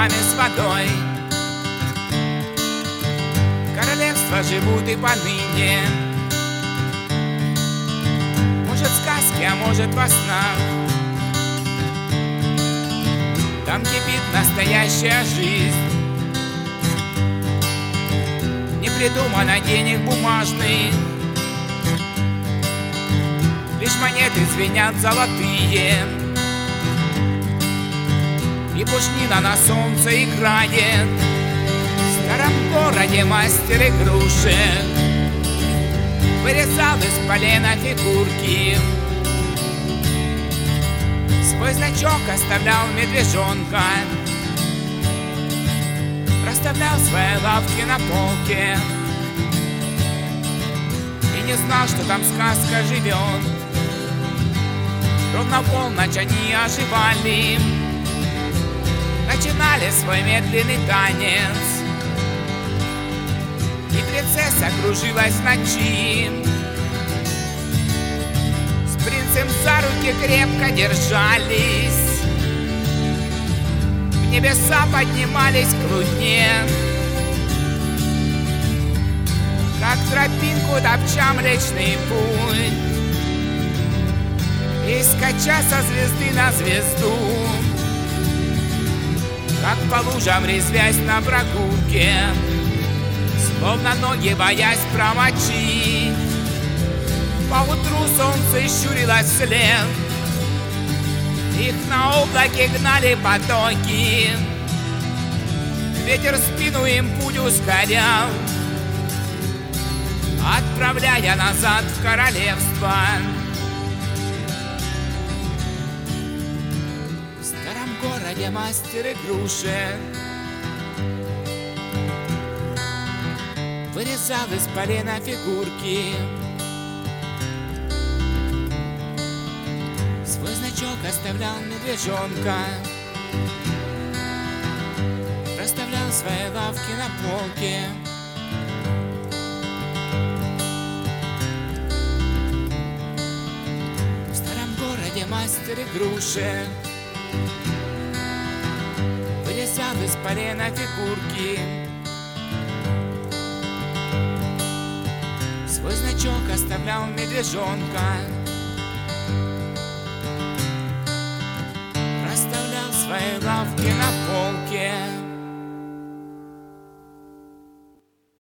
вами с водой. Королевства живут и поныне, может в сказке, а может во снах. Там кипит настоящая жизнь, не придумано денег бумажных, лишь монеты звенят золотые, и пушнина на солнце играет. В старом городе мастер игрушек вырезал из полена фигурки, свой значок оставлял медвежонка, расставлял свои лавки на полке и не знал, что там сказка живет. Ровно в полночь они оживали, начинали свой медленный танец, и принцесса кружилась в ночи. С принцем за руки крепко держались, в небеса поднимались к луне, как тропинку топча Млечный Путь, и скача со звезды на звезду, как по лужам резвясь на прогулке, словно ноги боясь промочить. Поутру солнце щурилось вслед, их на облаке гнали потоки, ветер в спину им путь ускорял, отправляя назад в королевство. В старом городе мастер игрушек вырезал из полена фигурки, свой значок оставлял медвежонка, расставлял свои лавки на полке. В старом городе мастер игрушек вырезал из полена фигурки, свой значок оставлял медвежонка, расставлял свои лавки на полке.